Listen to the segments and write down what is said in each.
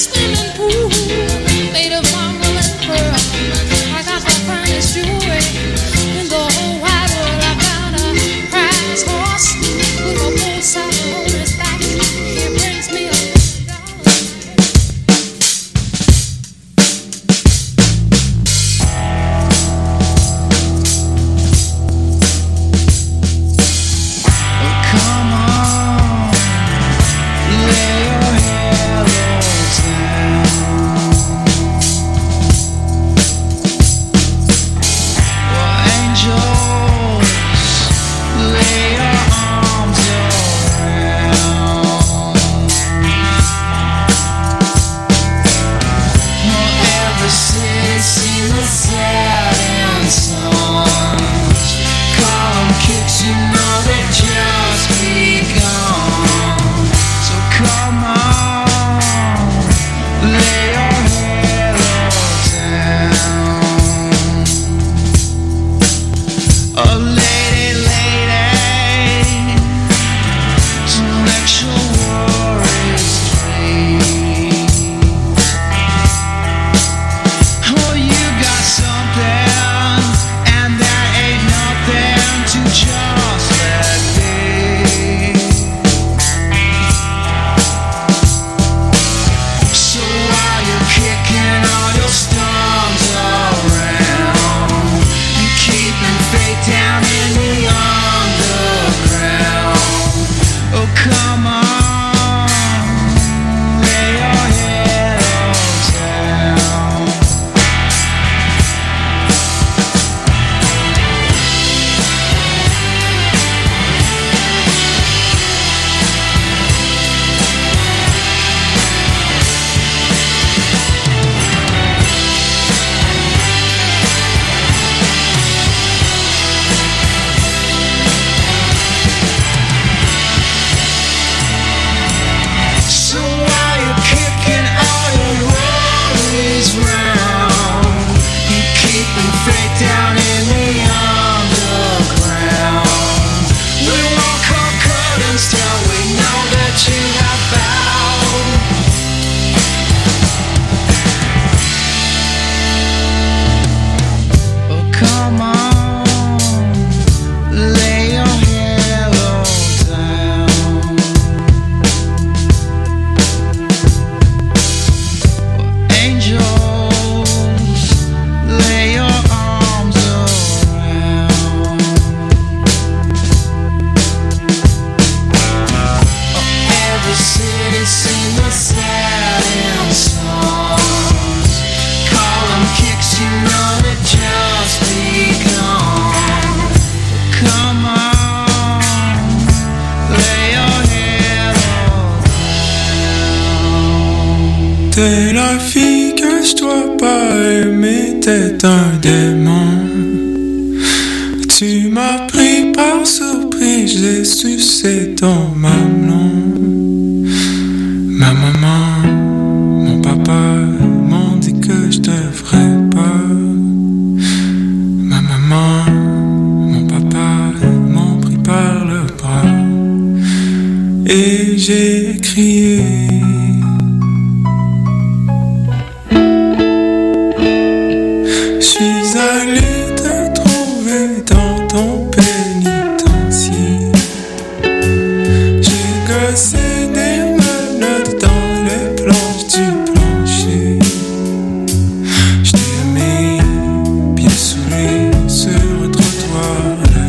T'es la fille que je dois pas aimer, t'es un démon. Tu m'as pris par surprise, j'ai sucé ton mamelon. Ma maman, mon papa m'ont dit que je devrais pas. Ma maman, mon papa m'ont pris par le bras et j'ai crié.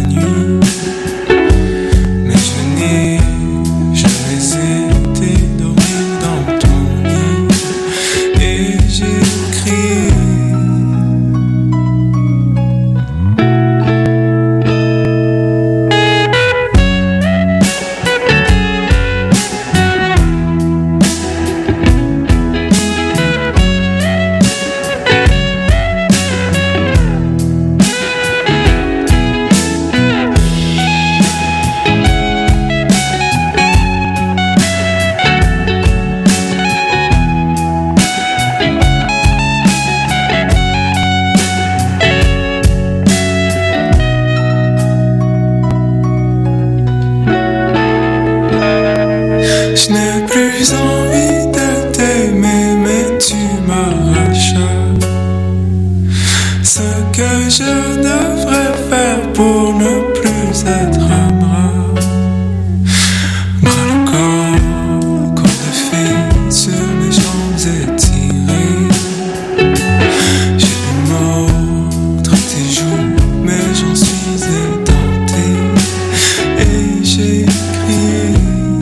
Jamais été m'arracha. Ce que je devrais faire pour ne plus être un bras. Bras le corps de fille sur mes jambes étirées. J'ai les mots entre tes joues, mais j'en suis édenté. Et j'ai crié.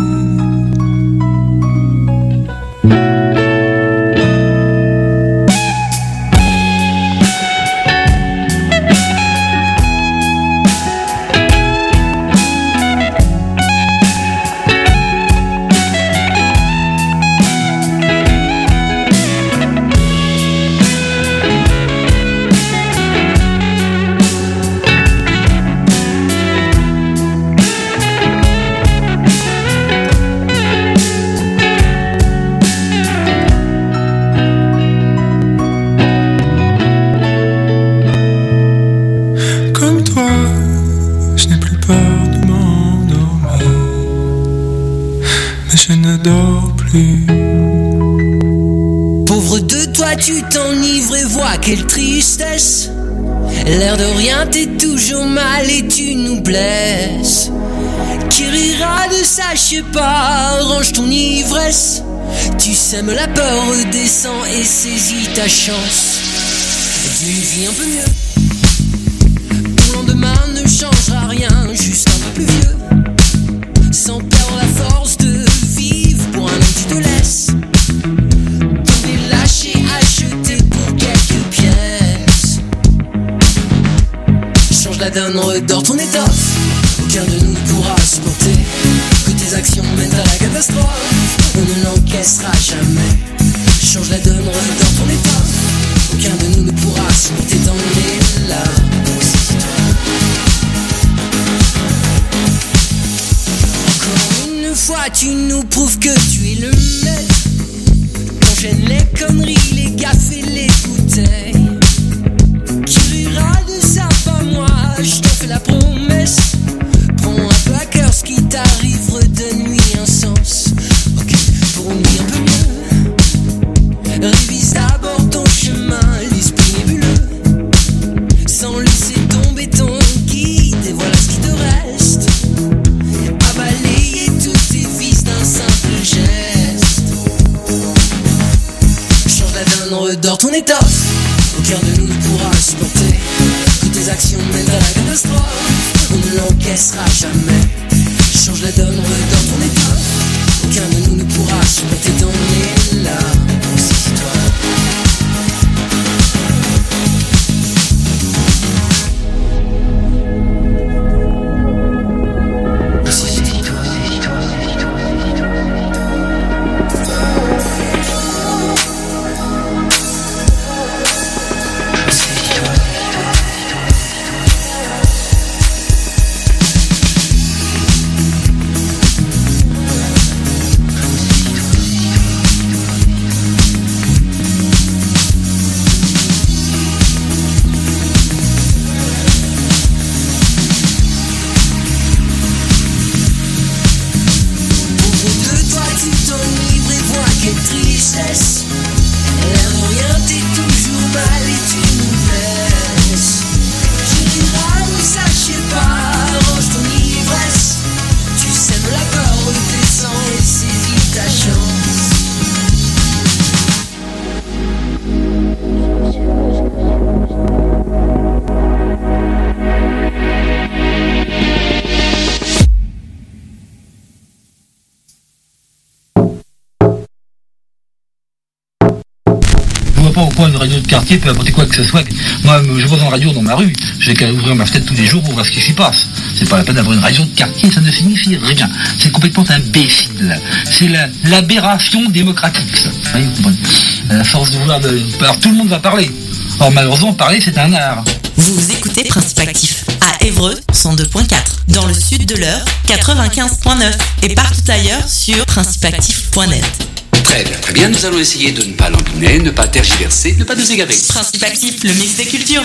Pauvre de toi, tu t'enivres et vois quelle tristesse. L'air de rien, t'es toujours mal et tu nous blesses. Qui rira de ça, je sais pas, range ton ivresse. Tu sèmes la peur, redescends et saisis ta chance. Tu vis un peu mieux. Ton lendemain ne changera rien, juste un peu plus vieux. Sans perdre la force de vivre, pour un homme tu te laisses. T'en es lâché à jeter pour quelques pièces. Change la donne, redors ton étoffe. Aucun de nous ne pourra supporter que tes actions mènent à la catastrophe. On ne l'encaissera jamais. Change la donne, redors ton étoffe. Aucun de nous ne pourra supporter tant est là. Une fois tu nous prouves que tu es le maître. T'enchaînes les conneries, les gaffes et les bouteilles. Qui rira de ça, pas moi, je te fais la promesse. Prends un peu à cœur ce qui t'arrive, redonne-lui un sens. Ok, pour une vie un peu mieux. Révise d'abord ton chemin, l'esprit nébuleux. Sans laisser tomber ton guide, et voilà ce qui te reste. Simple geste. Change la donne, redors ton étoffe. Aucun de nous ne pourra supporter que tes actions mènent à la catastrophe. On ne l'encaissera jamais. Change la donne, redors ton étoffe. Aucun de nous ne pourra supporter tant on est là. Une radio de quartier peut apporter quoi que ce soit. Moi, je vois une radio dans ma rue, j'ai qu'à ouvrir ma fenêtre tous les jours pour voir ce qui s'y passe. C'est pas la peine d'avoir une radio de quartier, ça ne signifie rien. C'est complètement imbécile. C'est l'aberration démocratique, ça. Vous voyez, vous comprenez. À force de vouloir alors tout le monde va parler. Or malheureusement, parler c'est un art. Vous écoutez Principe Actif à Évreux 102.4, dans le sud de l'Eure 95.9 et partout ailleurs sur principeactif.net. Très bien, nous allons essayer de ne pas languiner, ne pas tergiverser, ne pas nous égarer. Principe Actif, le mix des cultures.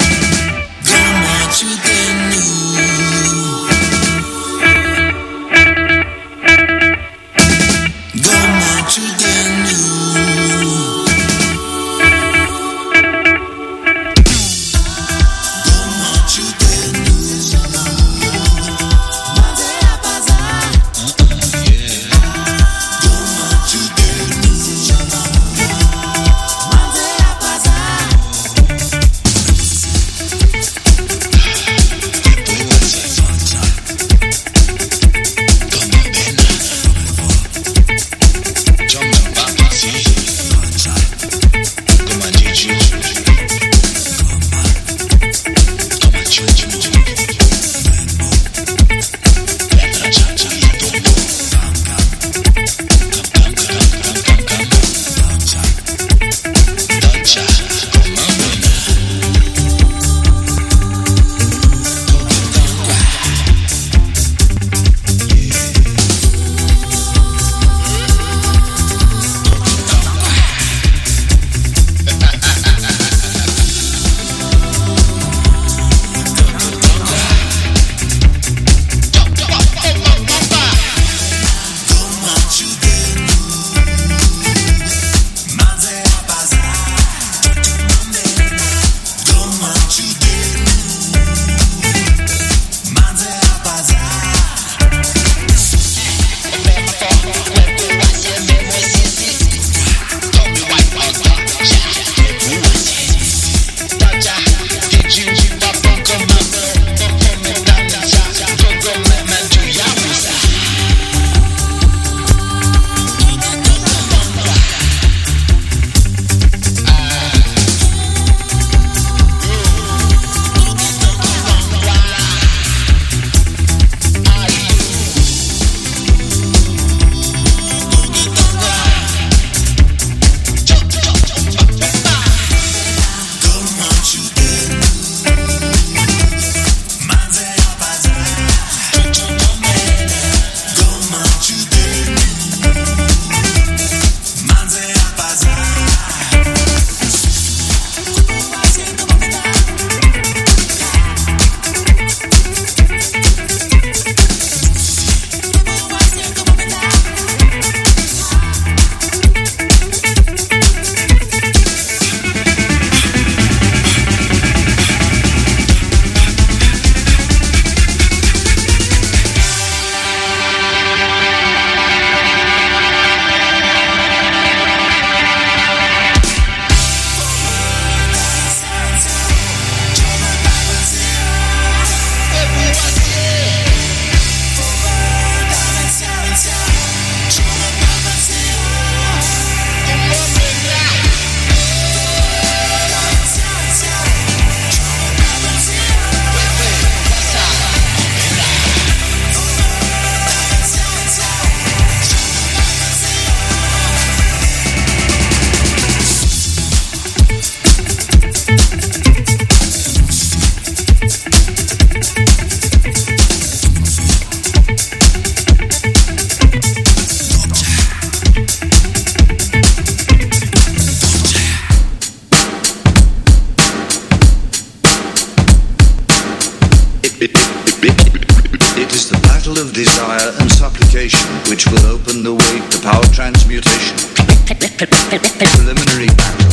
It is the battle of desire and supplication which will open the way to power transmutation. Preliminary battle.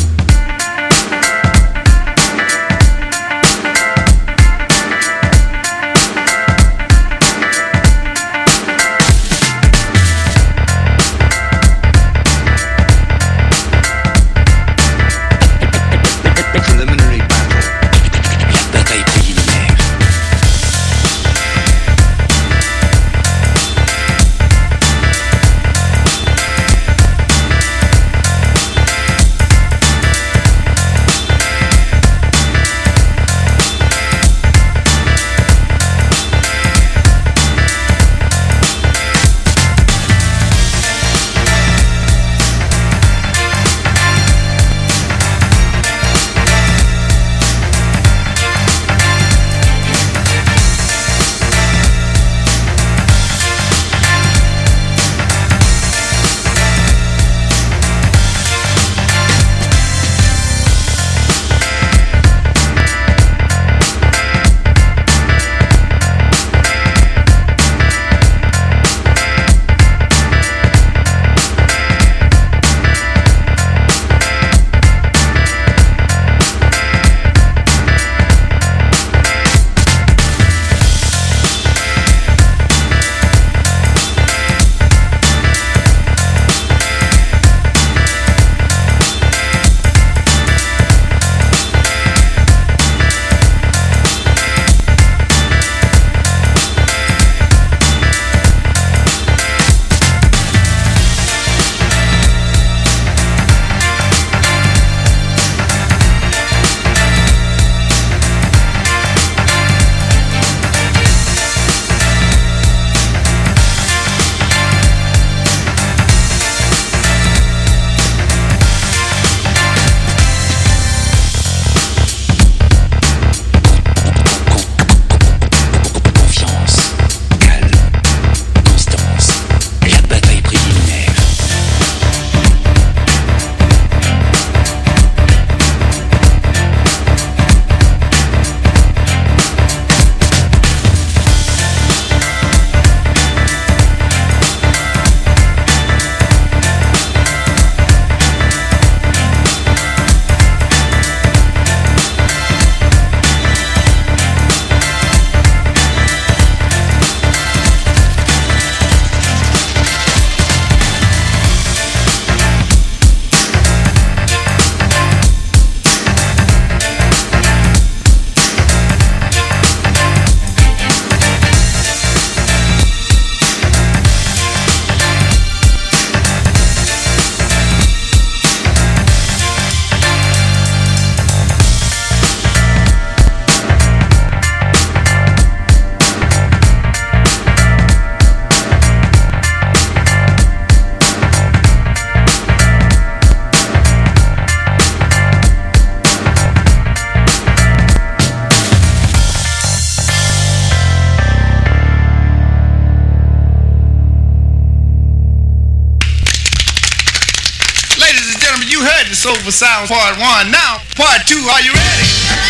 Soulful Sounds Part 1. Now, Part 2, are you ready?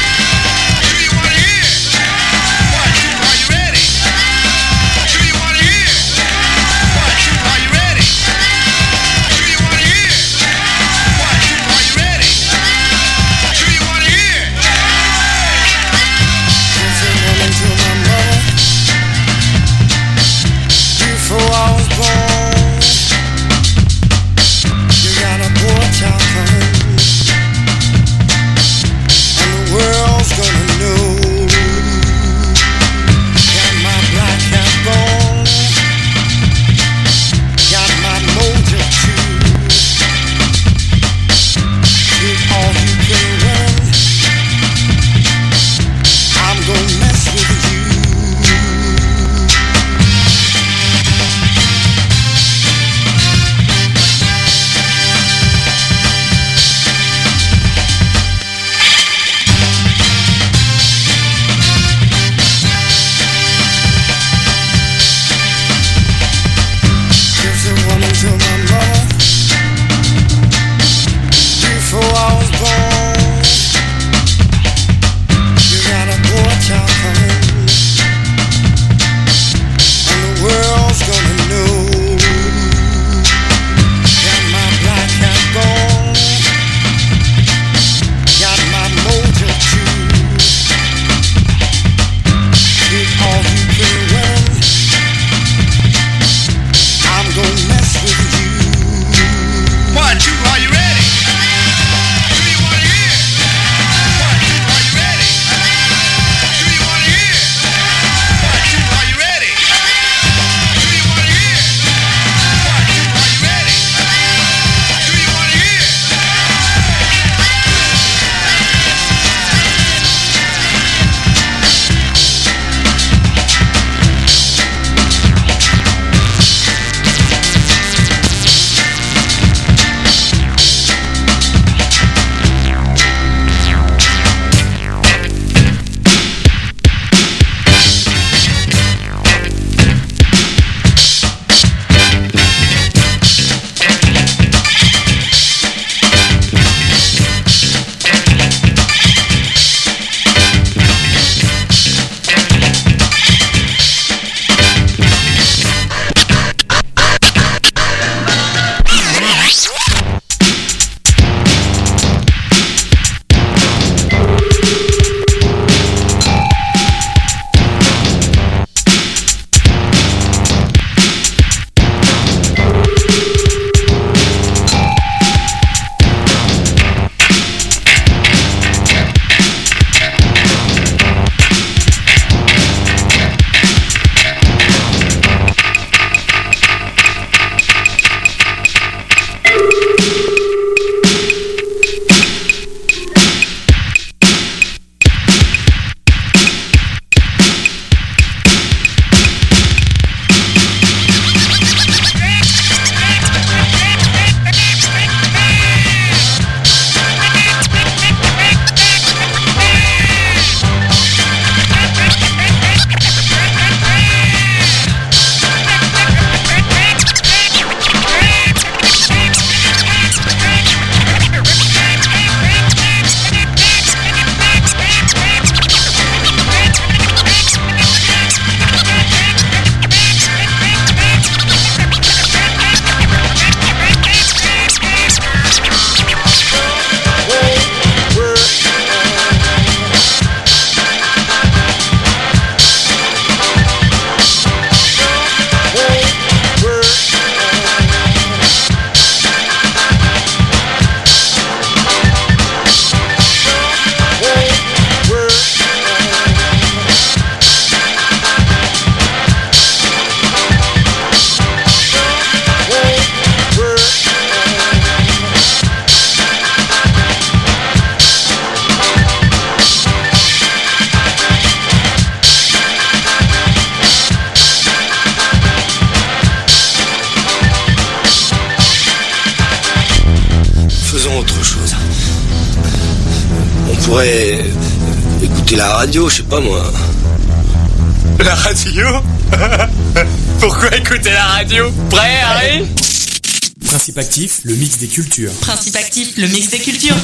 Do you want to hear? Part 2, are you ready? Do you want to hear? Part 2, are you ready? Do you want to hear? Part 2, are you ready? Do you want to hear? To my mother, before I was born, you got a poor child coming. pourrait écouter la radio, je sais pas moi. La radio? Pourquoi écouter la radio? Prêt, Harry? Principe actif, le mix des cultures. Principe actif, le mix des cultures.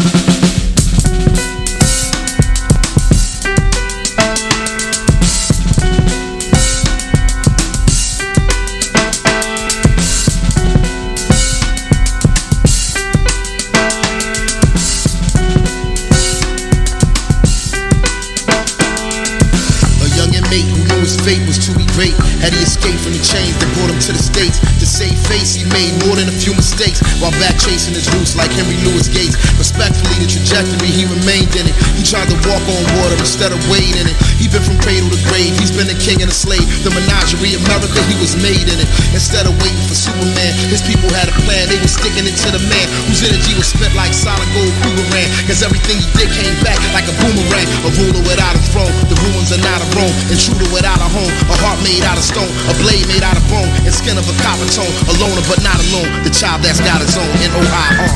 Fate was to be great. Had he escaped from the chains that brought him to the States? To save face, he made more than a few mistakes while back chasing his roots like Henry Louis Gates. Respectfully, the trajectory, he remained in it. He tried to walk on water instead of wade in it. He been from cradle to grave, he's been a king and a slave. The menagerie, America, he was made in it. Instead of waiting for Superman, his people had a plan. They were sticking it to the man whose energy was spent like solid gold Krugerrand. Cause everything he did came back like a boomerang. A ruler without a throne, the ruins are not a Rome. Intruder without a home, a heart made out of stone, a blade made out of bone, and skin of a copper tone. A loner but not alone, the child that's got his own N-O-I-R.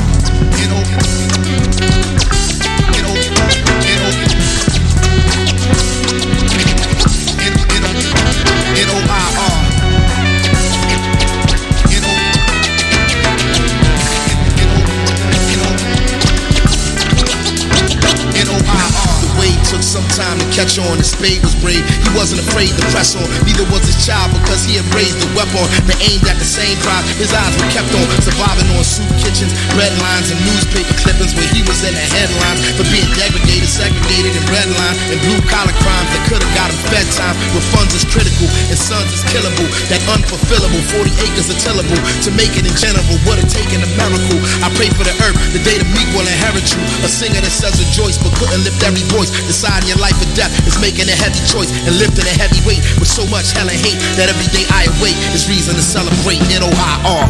Took some time to catch on, his spade was brave. He wasn't afraid to press on, neither was his child, because he had raised the weapon that aimed at the same crowd. His eyes were kept on, surviving on soup kitchens, red lines, and newspaper clippings where he was in the headlines for being degraded, segregated, and redlined, and blue-collar crimes that could have got him fed time, where funds is critical and sons is killable. That unfulfillable, 40 acres are tillable. To make it in general would have taken a miracle. I pray for the earth, the day the meek will inherit you. A singer that says rejoice but couldn't lift every voice. Deciding your life or death is making a heavy choice and lifting a heavy weight with so much hell and hate that every day I awake is reason to celebrate. N-O-I-R.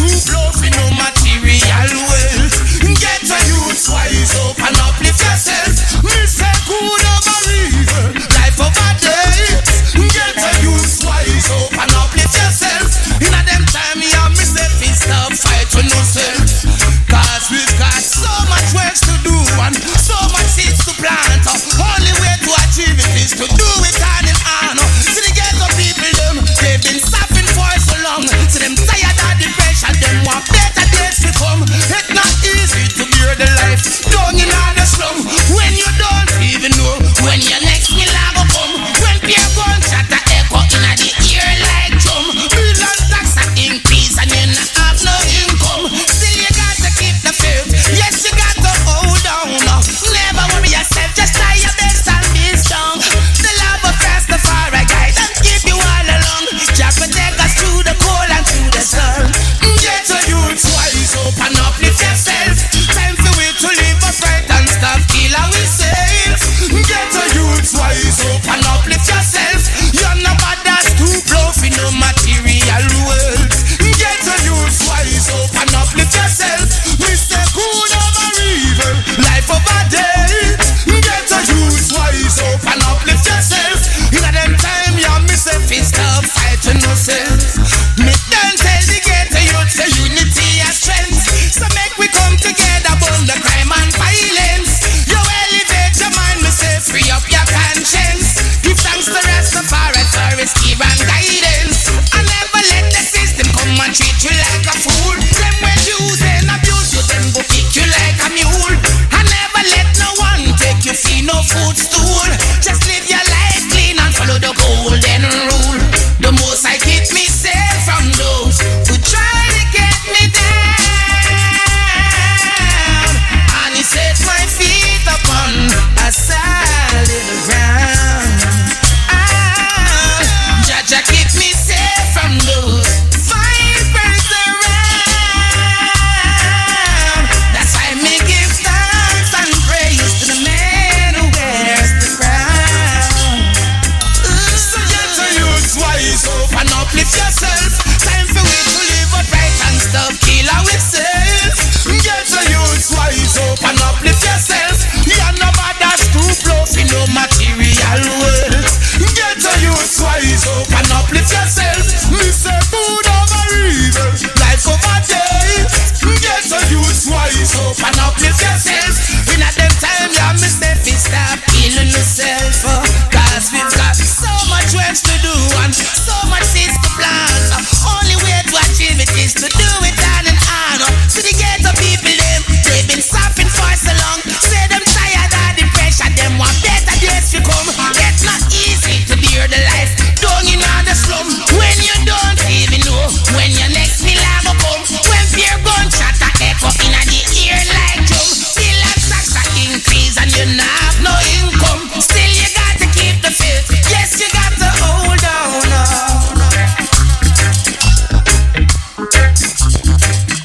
Wise up and uplift yourself. no footstool. Just live your life clean and follow the golden rule. The most I keep me safe from those who try to get me down. And he set my feet upon a solid ground. Jah keep me safe from those vipers around. That's why me give thanks and praise to the man who wears the crown. So get to use wise, open up, lift yourself. Time for we to live upright and stop kill ourselves. Get to use wise, open up, lift yourself. You're nobody's too close in no material world. Get to use wise, open up, lift yourself. Me say good over evil, life over death. Get to use wise, open up, lift yourself. In a them time, yeah, me say fi stop.